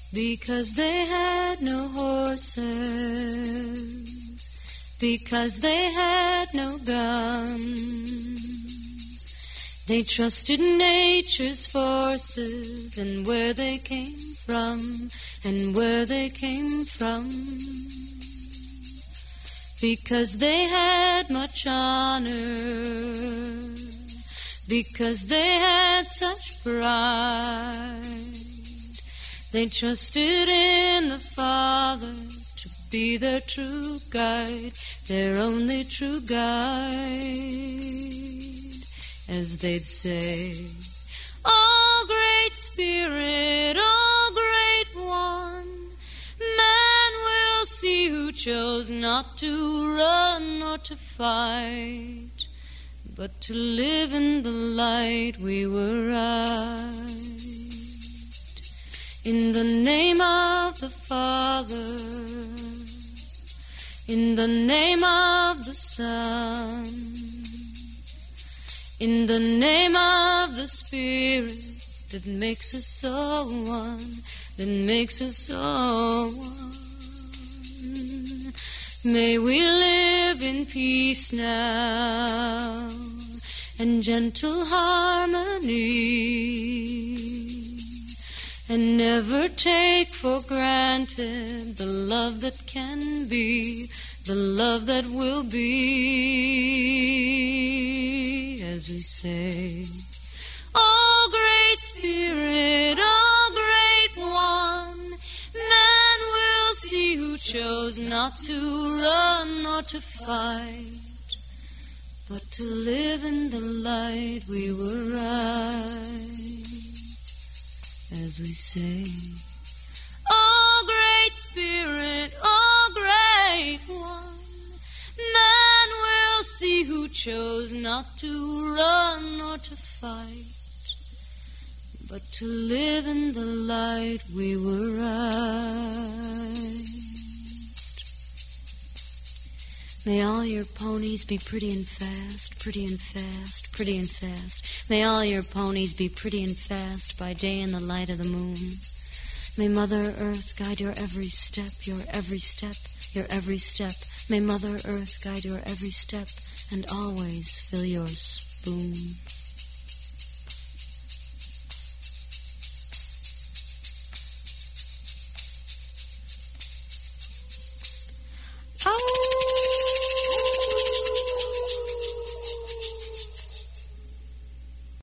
because they had no horses, because they had no guns. They trusted nature's forces and where they came from, and where they came from. Because they had much honor, because they had such pride. They trusted in the Father to be their true guide, their only true guide. As they'd say, "Oh, great Spirit, oh, great One, man will see who chose not to run or to fight, but to live in the light we were right. In the name of the Father, in the name of the Son, in the name of the Spirit that makes us all one, that makes us all one. May we live in peace now and gentle harmony, and never take for granted the love that can be, the love that will be. As we say, "Oh, great Spirit, oh, great One, man will see who chose not to run or to fight, but to live in the light we were right." As we say, "Oh, great Spirit, oh, great One, man will see who chose not to run or to fight, but to live in the light we were right." May all your ponies be pretty and fast, pretty and fast, pretty and fast. May all your ponies be pretty and fast by day in the light of the moon. May Mother Earth guide your every step, your every step, your every step. May Mother Earth guide your every step and always fill your spoon.